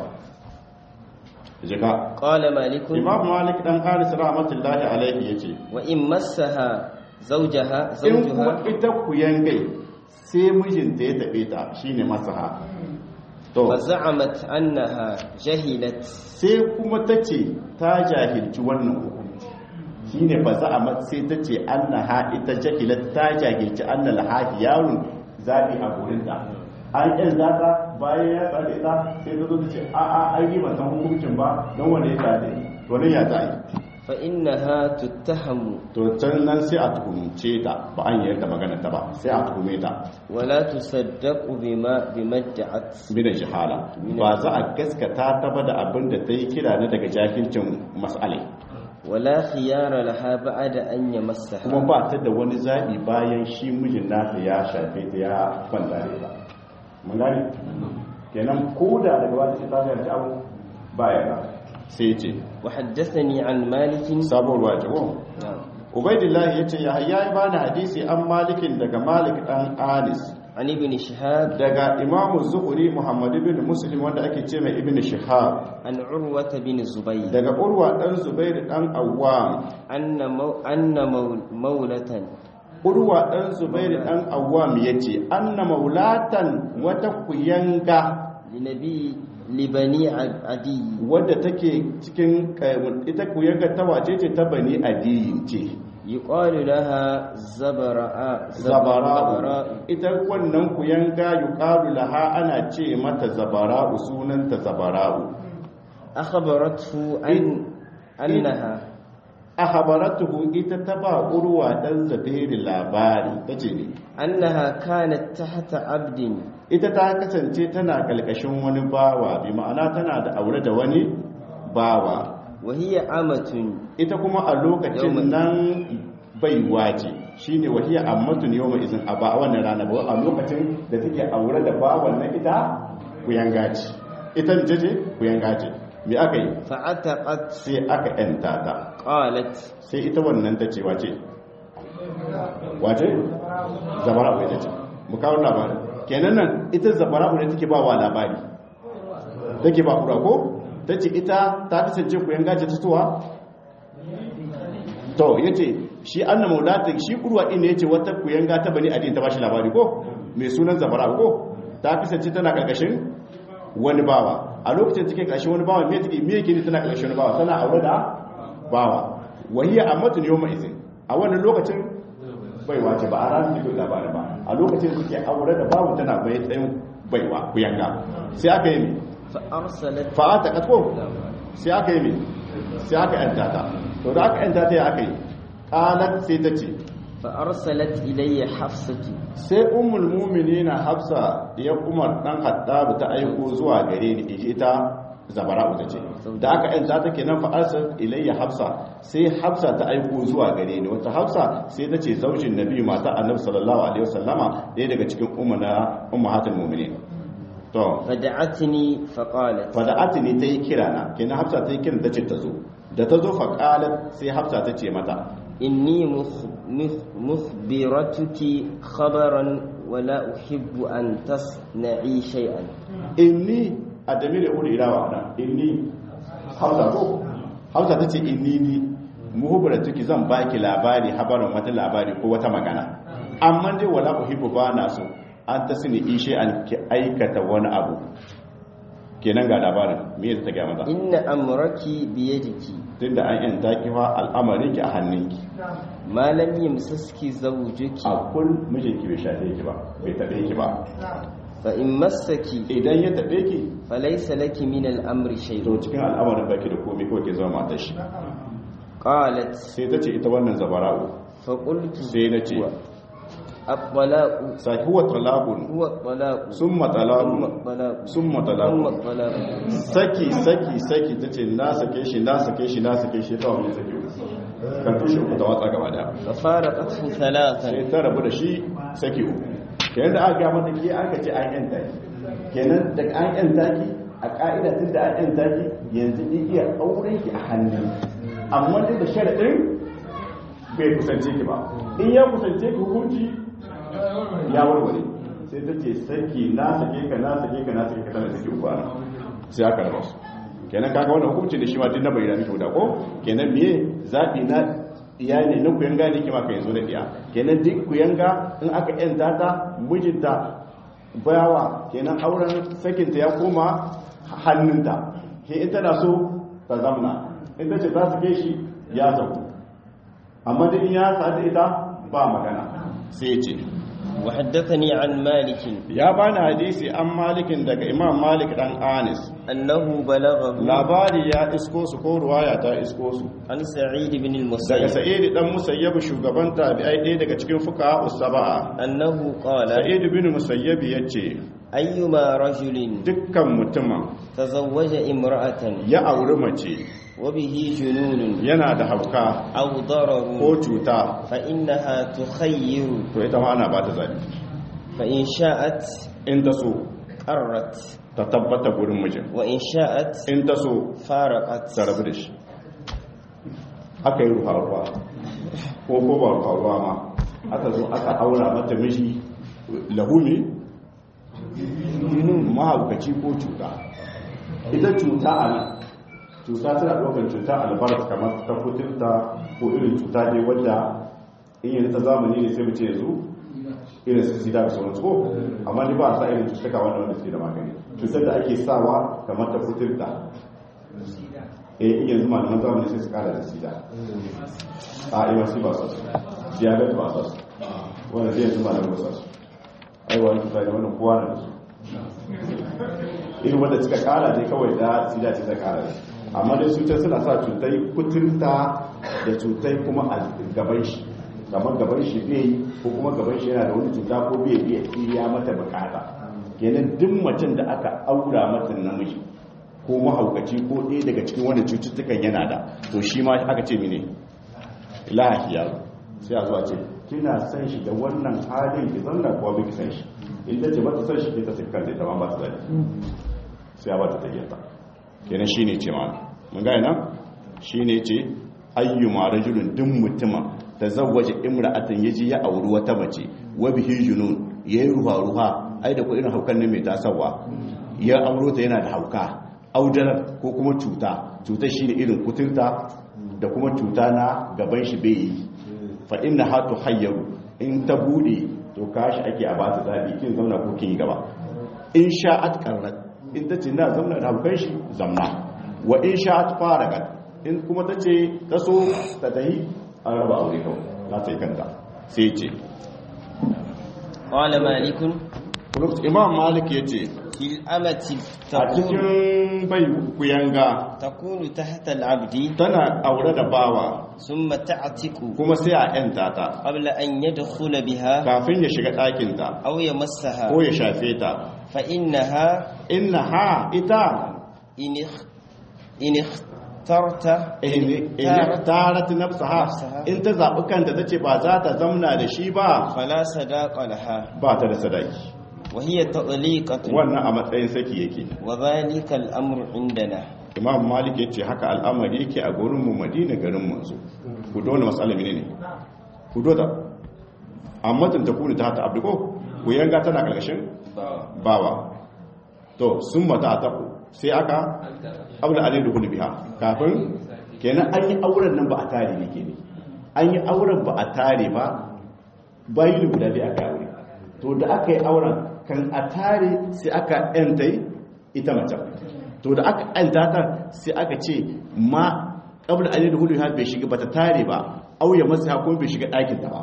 A: jika
B: qala malik
A: imam malik dan haris rahmatullahi alaihi yace
B: wa in massaha zawjaha
A: in
B: zawjuha
A: kuma ita kuyangai sai mijinta ya tabe ta shine masaha to
B: fa za'amat annaha jahilat
A: sai kuma tace ta jahilci wannan hukunci shine fa za'amat sai tace annaha ita jahilat ta jahilci annal hahi yarun zabi a gurinta an yan zata bayan ya tsare ta sai ta zo ta ce a a ai ni ban san hukuncin ba don wanda ya tsare to ne ya tsare
B: fa innaha tuttahamu
A: to can nan sai a tuhumce ta ba an yi yadda magana ta ba sai a tuhume ta
B: wala tusaddaqu bima bimadda'at
A: mina jihala ba za a gaskata ta ba da abin da ta yi kira na daga jahilcin mas'alai
B: wala khiyara laha ba'da an yamassaha
A: kuma ba ta da wani zabi bayan shi mijin nata ya shafe ta ya kwanta da ita mun gani kenan koda daga wata ta ta abu baya ba sai ce
B: wa haddathani an malik
A: sabuwar wajibo ubaidillah yace ya hayya bani hadisi an malikin daga malik dan anis
B: an ibn shihab
A: daga imam zuhri muhammad ibn muslim wanda ake ce mai ibn shihab
B: an urwa bin zubayr
A: daga urwa dan zubair dan awwam
B: anna anna maulatan
A: urwa dan zubair dan awwam yace anna maulatan wata kuyanga
B: linabi libani adi
A: wadda take cikin ita kuyanga ta wace ce ta bani adi ce
B: yuqalu laha zabara'a
A: zabara'u ita wannan kuyanga yuqalu laha ana ce mata zabara'u sunanta zabara'u
B: akhbaratu an annaha
A: akhbaratuhu ita ta ba urwa dan zabiri labari tace ne
B: annaha kanat tahta abdin
A: ita ta kasance tana kalkashin wani bawa bi ma'ana tana da aure da wani bawa
B: wahiya amatun
A: ita kuma a lokacin nan baiwa ce shine wahiya amatun yawma izin a ba wannan rana ba a lokacin da take aure da bawan nan ita kuyanga ce ita ce kuyanga ce me aka yi
B: fa'ataqat
A: sai aka yanta ta
B: qalat
A: sai ita wannan ta ce wace wace zabara bai ta ce mu kawo labarin kenan nan ita zabara ne take ba wa labari take ba kura ko tace ita ta kasance ku yanga ce tuwa to yace shi anna maulatin shi kurwa din ne yace wata ku yanga ta bani adin ta bashi labari ko mai sunan zabara ko ta kasance tana karkashin wani bawa a lokacin take kashin wani bawa me take me yake ne tana kashin wani bawa tana aure da bawa wahiya amatun yawma izin a wannan lokacin baiwa ce ba a ranar da labari ba a lokacin da take aure da bawa tana bai tsayin baiwa ku yanga sai aka yi
B: fa arsalat
A: fa ta katko sai aka yi sai aka yanta ta to da aka yanta ta ya aka yi qalat sai ta ce
B: fa arsalat ilayya hafsatu
A: sai ummul mu'minina hafsa ya umar dan haddab ta aiko zuwa gare ni ita zabara'u ta ce da aka yanta ta kenan fa arsalat ilayya hafsa sai hafsa ta aiko zuwa gare ni wata hafsa sai ta ce zaujin nabi mata annabi sallallahu alaihi wasallama ɗaya daga cikin ummuna ummahatul mu'minin to
B: fada'atni faqalat
A: fada'atni tayi kirana kenan hafsa tayi kiran tace ta zo da ta zo faqalat sai hafsa ta ce mata
B: inni mukhbiratuki khabaran wala uhibbu an tasna'i shay'an
A: inni adamir ul ilawa da inni hafsa ko hafsa tace inni ni mukhbiratuki zan baki labari habaran wata labari ko wata magana amma dai wala uhibbu ba na so an tasni ishe an ki aikata wani abu kenan ga labarin me yasa ta ga mata
B: inna amraki biyadiki
A: tunda an yanta kiwa al'amarin ki a hannunki
B: malam yamsaski zawjuki
A: a kun mijinki bai shafe ki ba bai tabe ki ba
B: fa in massaki
A: idan ya tabe ki
B: falaysa laki min al-amri shay
A: to cikin al'amarin baki da komai ko ke zama matar shi
B: qalat
A: sai tace ita wannan zabara'u
B: fa qultu
A: sai nace
B: at-talaqu
A: sai huwa talaqun
B: huwa talaqu
A: summa talaqun
B: talaqu
A: summa talaqun
B: thumma talaqu
A: saki saki saki tace na sake shi na sake shi na sake shi ta wani sake kan tushe ku ta watsa gaba daya
B: fa faraqathu thalathan
A: sai ta rabu da shi saki uku kenan da aka ga mata ke aka ce an yanta ki kenan da an yanta ki a ka'ida tun da an yanta ki yanzu ni iya auren ki a hannun amma dai da sharadin bai kusance ki ba in ya kusance ki hukunci ya warware sai ta ce saki na sake ka na sake ka na sake ka tana sake uku ana sai aka raba su kenan kaga wannan hukuncin da shi ma din na bayyana miki da ko kenan me zabi na iyali na kuyanga ne kima ka yanzu da iya kenan duk kuyanga in aka yanta ta mijinta bayawa kenan auren sakinta ya koma hannunta ke ita na so ta zamna ita ce za su ke shi ya zaku amma da in ya sadu ita ba magana sai ce
B: وحدثني عن مالك
A: يا بان حديثي عن مالك daga imam malik dan anis
B: annahu balaghahu
A: labari ya isko su ko ruwaya ta isko su
B: an sa'id ibn
A: daga
B: al-musayyib
A: sa'id dan musayyib shugaban tabi'ai ɗaya daga cikin fuqaha us-sab'a
B: annahu qala
A: sa'id ibn musayyib yace
B: ayyuma rajulin
A: dukkan mutumin
B: tazawwaja imra'atan
A: ya auri mace
B: wa bihi jununun
A: yana da hauka
B: aw dararun
A: ko cuta
B: fa innaha tukhayyiru
A: to ita ma ana ba ta zabi
B: fa in sha'at
A: in ta so
B: qarrat
A: ta tabbata gurin mijin
B: wa in sha'at
A: in ta so
B: faraqat
A: ta rabu da shi aka yi ruwa-ruwa ko ko ba ruwa-ruwa ma aka zo aka aura mata miji lahumi mahaukaci ko cuta ita cuta a nan cuta tana ɗaukar cuta albarat kamar ta kuturta ko irin cuta ne wadda in yi ta zamani ne sai mu ce yanzu irin su sida da sauransu ko amma ni ba a sa irin cutaka wanda wanda suke da magani cutar da ake sawa kamar ta kuturta eh in yanzu malaman zamani sai su kara da sida a yi wasu ba su diabetes ba su wanda zai yanzu malaman ba su aiwa wani cuta ne wannan kowa na da su irin wanda suka kara ne kawai da sida ce ta kara ne amma dai cutar suna sa cutai kuturta da cutai kuma a gaban shi kamar gaban shi bai ko kuma gaban shi yana da wani cuta ko bai iya iya mata bukata kenan duk macen da aka aura mata namiji ko mahaukaci ko ɗaya daga cikin wani cututtukan yana da to shi ma aka ce mene lahiya sai a zuwa ce kina san shi da wannan halin ki zanna ko bai ki san shi in ta ce ba ta san shi ke ta sikar da ita ma ba ta zai sai a ba ta tayyata kenan shine ce ma mun ga ina shine ce ayyuma rajulun duk mutuma tazawwaja imra'atan yaji ya auri wata mace wa bihi junun yayi ruha ruha ai da ko irin haukan ne mai tasawa ya auro ta yana da hauka audarar ko kuma cuta cutar shine irin kuturta da kuma cuta na gaban shi bai yi fa inna hatu hayyaru in ta bude to kashi ake a ba ta zabi kin zauna ko kin yi gaba in sha'at qarrat in ta ce na zamna da haukan shi zamna wa in sha'at faragat in kuma ta ce ta so ta tahi an raba aure kawai za ta yi kanta sai ce
B: qala malikun
A: imam malik ya ce
B: fil amati
A: a cikin bai kuyanga
B: takunu tahta al-abdi
A: tana aure da bawa
B: thumma ta'tiku
A: kuma sai a yanta ta
B: qabla an yadkhula biha
A: kafin ya shiga ɗakinta
B: aw yamassaha
A: ko ya shafe ta
B: fa innaha
A: innaha ita
B: in in ikhtarta
A: in tarat nafsaha in ta zaɓi kanta ta ce ba za ta zamna da shi ba
B: fala sadaqa laha
A: ba ta da sadaki
B: wa hiya tadliqatun
A: wannan a matsayin saki yake
B: wa dhalika al-amru indana
A: imam malik yace haka al'amari yake a gurin mu madina garin manzo ku dole masala ne ku dota amma tun ta kuni ta ta abduko ku yanga tana karkashin bawa to sun mata ta ku sai aka abda alai da kullu biha kafin kenan an yi auren nan ba a tare ne kenan an yi auren ba a tare ba bayin guda biyu aka aure to da aka yi auren kan a tare sai aka yantai ita mace to da aka yanta ta sai aka ce ma qabla an yadkhulu ha bai shiga bata tare ba auya masa ha kuma bai shiga ɗakin ta ba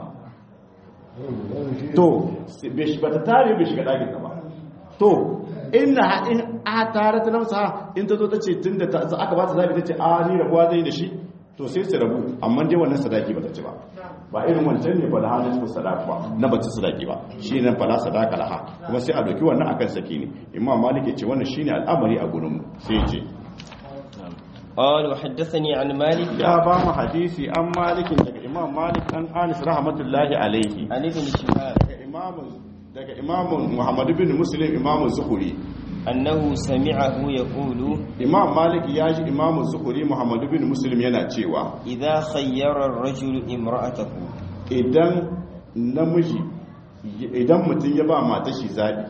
A: to bai shiga bata tare bai shiga ɗakin ta ba to inna in a tare ta namsa in ta zo ta ce tunda aka ba ta zabi ta ce a ni rabuwa zai da shi to sai su rabu amma dai wannan sadaki bata ci ba ba irin wancan ne ba da halin su sadaki ba na bata sadaki ba shi nan fala sadaka laha kuma sai a doki wannan akan saki ne imam malik ya ce wannan shine al'amari a gurin mu sai ya ce
B: قال وحدثني عن مالك
A: ya ba mu hadisi an malikin daga imam malik an anis rahmatullahi alaihi
B: عن ابن شهاب
A: daga imam daga imam muhammad ibn muslim imam zuhuri
B: أنه سمعه يقول
A: imam malik ya ji imam zuhuri muhammadu bin muslim yana cewa
B: إذا خير الرجل امرأته
A: idan namiji idan mutum ya ba mata shi zaɓi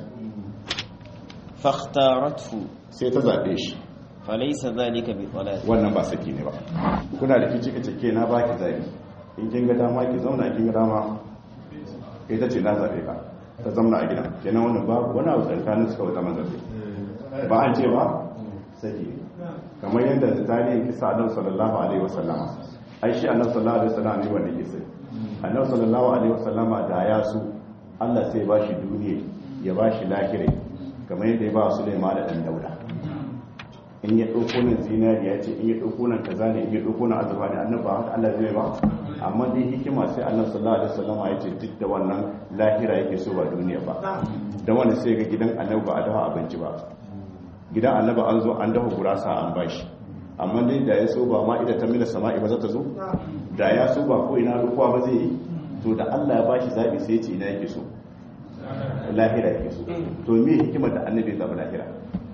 B: فاختارته
A: sai ta zaɓe shi
B: فليس ذلك بطلاق
A: wannan ba saki ne ba kuna da kici kace ke na baki zaɓi in kin ga dama ki zauna kin ga dama kai ta ce na zaɓe ka ta zauna a gidan kenan wannan babu wani abu tsakanin suka wata manzabe ba an ce ba saki ne kamar yadda tarihin kisa annabi sallallahu alaihi wasallama ai shi annabi sallallahu alaihi wasallama ne wanda ke sai annabi sallallahu alaihi wasallama da ya su Allah sai ba shi duniya ya ba shi lahire kamar yadda ya ba Sulaiman da dan Dauda in ya dauko nan zinari ya ce in ya dauko nan kaza ne in ya dauko nan azaba ne annabi ba haka Allah zai ba amma dai hikima sai annabi sallallahu alaihi wasallama ya ce duk da wannan lahira yake so ba duniya ba dan wanda sai ga gidan annabi ba a dafa abinci ba gidan annabi an zo an dafa gurasa an bashi amma dai da ya so ba ma ida ta mina sama'i ba za ta zo da ya so ba ko ina rukuwa ba zai yi to da Allah ya bashi zabi sai ya ce ina yake so lahira yake so to me hikimar da annabi ya zabi lahira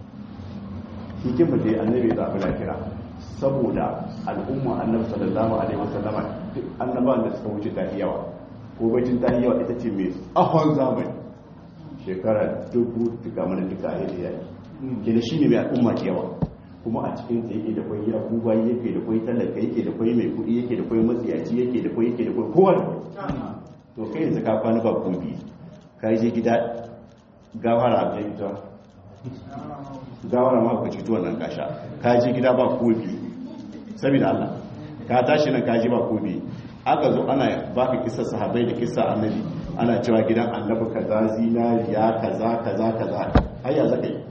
A: hikimar da annabi ya zabi lahira saboda al'umma annabi sallallahu alaihi wasallama duk annabawan da suka wuce tafi yawa ko bacin tafi yawa ita ce mai tsahon zamani shekara dubu duka mana duka a yadda yaki kina shi ne mai al'umma ke yawa kuma a cikin ta yake da kwai ya kuba yake da kwai talaka yake da kwai mai kudi yake da kwai matsiyaci yake da kwai yake da kwai kowa to kai yanzu ka kwana ba kobi ka je gida gawara a gida gawara ma ku ci tuwon nan kasha ka je gida ba kobi saboda Allah ka tashi nan ka je ba kobi aka zo ana baka kissa sahabbai da kissa annabi ana cewa gidan annabi kaza zinariya kaza kaza kaza hayya zaka yi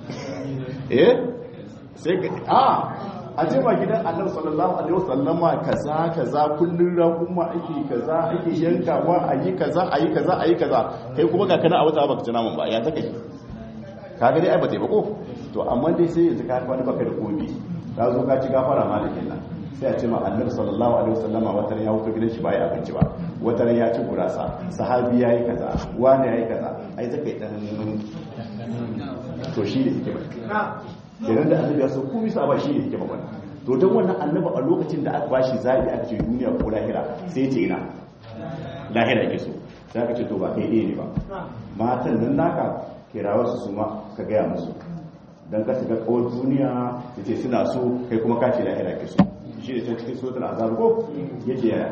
A: eh sai ka a a ce ba gidan annabi sallallahu alaihi wasallama kaza kaza kullun raƙuma ake kaza ake yankawa ayi kaza ayi kaza ayi kaza kai kuma ga kana a wata baka tana mun ba ya zaka yi ka ga dai ai ba ta yi ba ko to amma dai sai yanzu ka kwana baka da kobi ka zo ka ci gafara malikin nan sai a ce ma annabi sallallahu alaihi wasallama wata ya wuto gidan shi ba ya abinci ba wata ya ci gurasa sahabi yayi kaza wani yayi kaza ai zaka yi dan to shi ne yake ba kenan da annabi ya so komai sa ba shi ne yake ba wannan to dan wannan annabi a lokacin da aka bashi zabi aka ce duniya ko lahira sai ce ina lahira yake so sai aka ce to ba kai ne ba matan nan naka kirawo su suma ka gaya musu dan ka shiga kawai duniya yace suna so kai kuma ka ce lahira yake so shi ne cikin suratul azab ko yake yaya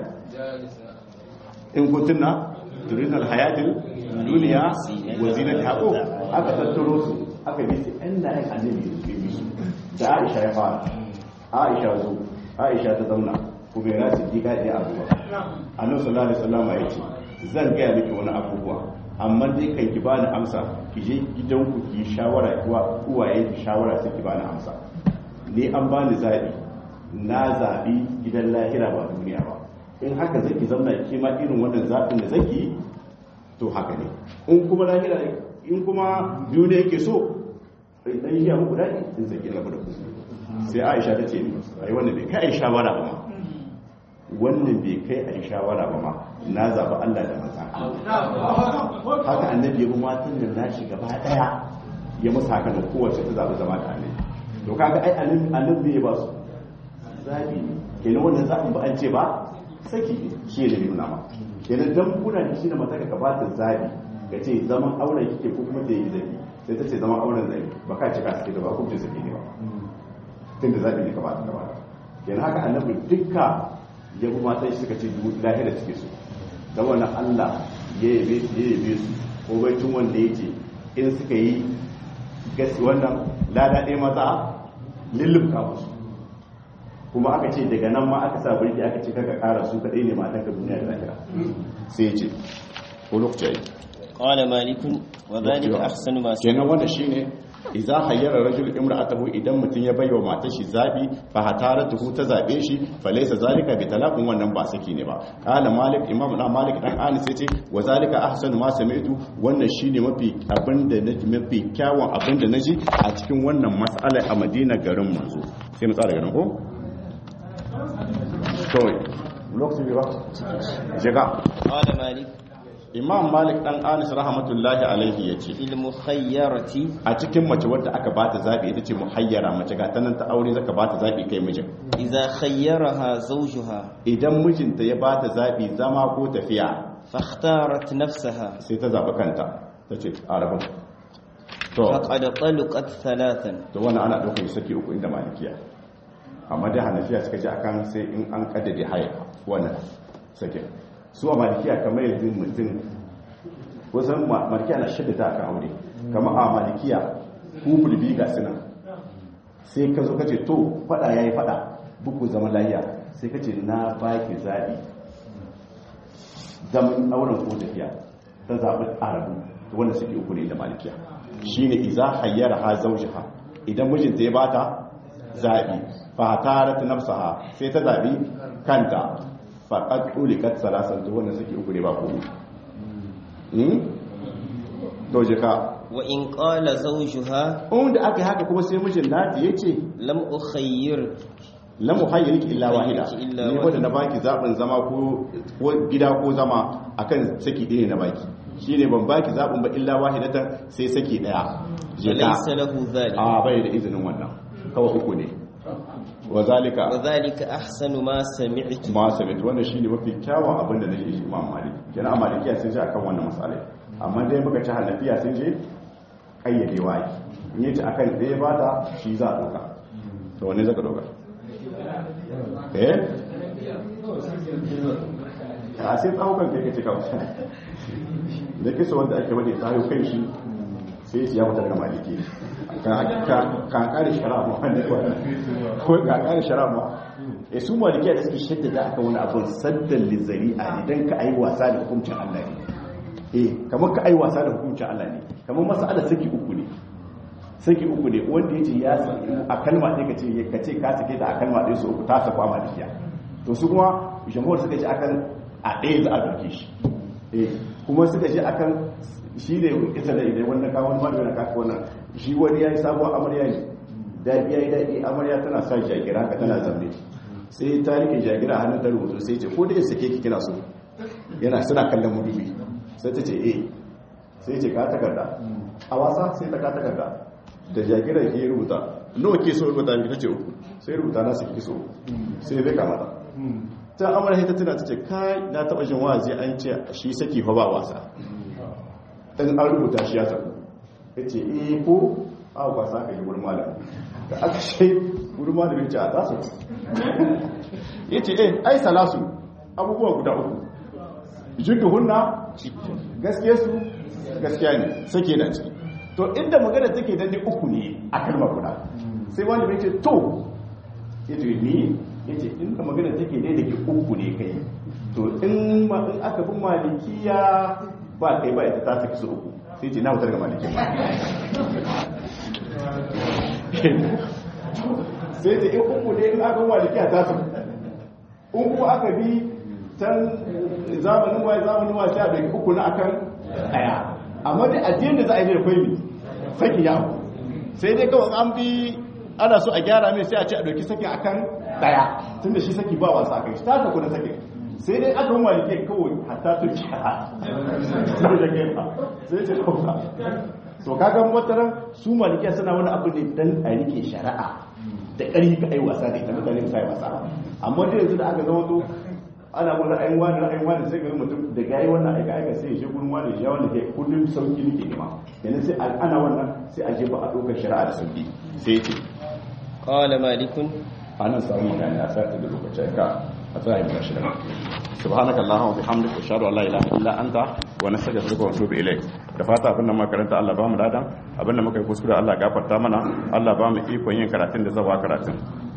A: in kuntunna turidna alhayatil dunya wa zinataha ko aka tattaro su aka bi su inda ai annabi ya bi su da Aisha ya fara Aisha zo Aisha ta zauna kuma ya ce diga da abuwa annabi sallallahu alaihi wasallam ya ce zan ga miki wani abubuwa amma dai kan ki bani amsa ki je gidanku ki shawara kuwa uwaye ki shawara sai ki bani amsa ni an bani zabi na zabi gidan lahira ba duniya ba in haka zaki zauna ki ma irin wannan zabin da zaki to haka ne in kuma lahira in kuma duniya yake so dan yi muku dadi in zaki rabu da ku sai Aisha ta ce ni ai wannan bai kai shawara ba ma wannan bai kai ai shawara ba ma na zaba Allah da manzon Allah haka annabi ya bi matan da nashi gaba daya ya musa haka da kowace ta zaba zama da annabi to kaga ai annabi ya ba su zabi ne kenan wannan zabin ba an ce ba saki shi ne nuna ma kenan dan kuna da shi da mata ka ba ta zabi ka ce zaman auren kike ko kuma ta yi zabi sai ta ce zaman auren zai ba ka cika suke da ba kuma ce saki ne ba tunda zabi ne ka ba ta gaba kenan haka annabi dukka ya bi mata shi suka ce lahira suke so da wannan Allah ya yabe su ya yabe su ko bai tun wanda yake in suka yi gasi wannan lada ɗaya maza lullubka musu kuma aka ce daga nan ma aka sa birki aka ce kaka kara su kadai ne matan ka duniya da lahira sai ya ce ko lokaci
B: qala malikun wa dhalika ahsanu ma
A: kenan wannan shine idza hayyara rajul imra'atahu idan mutun ya baiwa matar shi zabi fa hataratuhu ta zabe shi fa laysa zalika bi talaqin wannan ba saki ne ba qala malik imam na malik dan anis yace wa zalika ahsanu ma sami'tu wannan shine mafi abinda naji mafi kyawun abinda naji a cikin wannan mas'ala a Madina garin manzo sai mu tsara garin ko to lokacin da ba shiga
B: qala malik
A: imam malik dan anis rahmatullahi alaihi yace
B: fil mukhayyarati
A: a cikin mace wadda aka bata zabi ita ce muhayyara mace ga tanan ta aure zaka bata zabi kai mijin
B: idza khayyaraha zawjuha
A: idan mijinta ya bata zabi zama ko tafiya
B: fakhtarat nafsaha
A: sai ta zaba kanta tace arabun to
B: faqad talaqat thalathan
A: to wannan ana daukar saki uku inda malikiya amma dai hanafiya suka ji akan sai in an kaddade haya wannan sake su a malikiya kamar yanzu mutum wasan malikiya na shidda ta akan aure kamar a malikiya hukul bi ga suna sai ka zo kace to fada yayi fada buku zama lafiya sai kace na baki zabi zaman auren ko tafiya ta zabi arabu to wannan suke uku ne da malikiya shine iza hayyara ha zawjaha idan mijinta ya bata zabi fa tarat nafsaha sai ta zabi kanta faqad ulikat salasan to wannan suke uku ne ba ko hmm to je ka
B: wa in qala zawjuha
A: wanda aka haka kuma sai mijin nati yace
B: lam ukhayyir
A: lam ukhayyirki illa wahida ni wanda na baki zabin zama ko gida ko zama akan saki ɗaya na baki shine ban baki zabin ba illa wahidatan sai saki daya
B: laysa lahu dhalik
A: a bai da izinin wannan kawai uku ne wazalika
B: wazalika ahsanu ma sami'tu
A: ma sami'tu wannan shine mafi kyawun abin da nake shi Imam Malik kenan Malikiya sun ji akan wannan masala amma dai muka ci Hanafiya sun je kayyadewa yi in yace akan ɗaya bata shi za a doka to wanne zaka doka eh a sai tsawukan kai kace kawai da kisa wanda ake wade tsayo kai shi sai ya mutar da Maliki kan kare shara ma wanda ko ka kare shara ma e su malikiya da suke shaddada aka wani abun saddan lizari'a ne dan ka ayi wasa da hukuncin Allah ne eh kamar ka ayi wasa da hukuncin Allah ne kamar mas'alar saki uku ne saki uku ne wanda yace ya san a kalma ɗaya kace kace ka sake da a kalma ɗaya su uku ta safa malikiya to su kuma jamhur suka ce akan a ɗaya za a doke shi eh kuma suka ce akan shi ne ita da idan wannan kawon malami na kaka wannan shi wani yayi sabuwar amarya ne daɗi yayi daɗi amarya tana sa jagira ka tana zamne sai ta rike jagira a hannun ta rubutu sai ce ko da ya sake ki kina so yana suna kallon mudubi sai ta ce eh sai ce ka takarda a wasa sai ta ka takarda da jagira ke rubuta nawa ke so rubuta miki tace uku sai rubuta na saki so sai bai kamata ta amarya ta tana ta ce kai na taba jin wazi an ce shi saki fa ba wasa dan an rubuta shi ya saku ya ce eh ko a kwasa ka yi wurin malam da aka shi wurin malam ya ce a tasu ya ce eh ai salasu abubuwa guda uku jiddu hunna gaskiya su gaskiya ne sake na ciki to inda magana take dan uku ne a kalma guda sai wani bai ce to ya ce ni ya ce inda magana take dai da ke uku ne kai to in aka bin malikiya ba kai ba ita ta saki su uku sai ce na wutar ga maliki sai ce in uku ne in aka maliki a tasu uku aka bi can zamanin wa zamanin wa sai a bai uku na akan daya amma dai addinin da za a yi da kwai saki ya sai dai kawai an bi ana so a gyara mai sai a ce a dauki saki akan daya tunda shi saki ba wasa akai shi ta saku na saki sai dai aka yi malike kawai hatta turki sai da gefa sai ce kauka so kagan wataran su malike suna wani abu ne dan a rike shari'a da ƙari ga ai wasa da ita mutane sai wasa amma dai yanzu da aka zama to ana wani ra'ayin wani ra'ayin wani sai ga mutum da gayi wannan aika aika sai ya je gurin wani ya wanda ke kullum sauki nake nema yanzu sai ana wannan sai a je ba a ɗaukar shari'a da sauki sai ya ce
B: qala malikun
A: anan samu magana ya sa ta da lokacin ka أفهم يا شيخ سبحانك اللهم وبحمدك أشهد أن لا إله إلا أنت ونستغفرك ونتوب إليك da fata abin da makaranta Allah ba mu ladan abin da muka yi kuskure Allah gafarta mana Allah ba mu iko yin karatun da zawa karatun